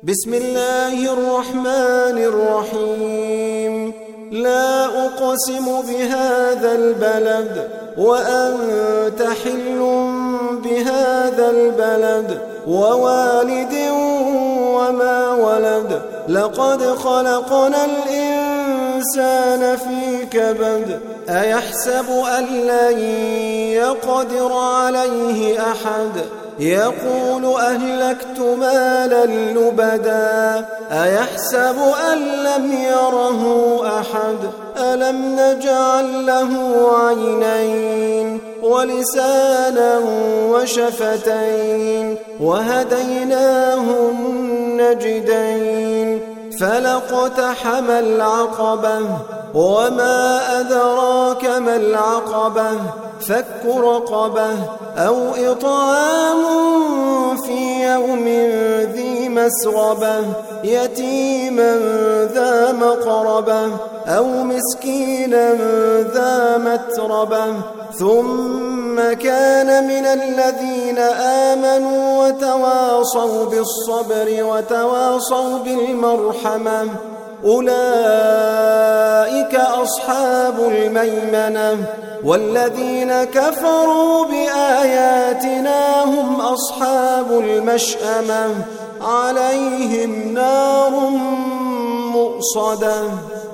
بسم الله الرحمن الرحيم لا أقسم بهذا البلد وأنت حل بهذا البلد ووالد وما ولد لقد خلقنا الإنسان في كبد أيحسب أن لن يقدر عليه أحد يقول أهلكت مالا لبدا أيحسب أن لم يره أحد ألم نجعل له عينين ولسانا وشفتين وهديناه النجدين فلاقتحم العقبة وما أدراك ما العقبة فك رقبة أو إطعام في يوم ذي مسغبة يتيما ذا مقربة أو مسكينا ذا متربة ثم كان من الذين آمنوا وتواصوا بالصبر وتواصوا بالمرحمة أولئك أصحاب الميمنة والذين كفروا بآياتنا هم أصحاب المشأمة عليهم نار مؤصدة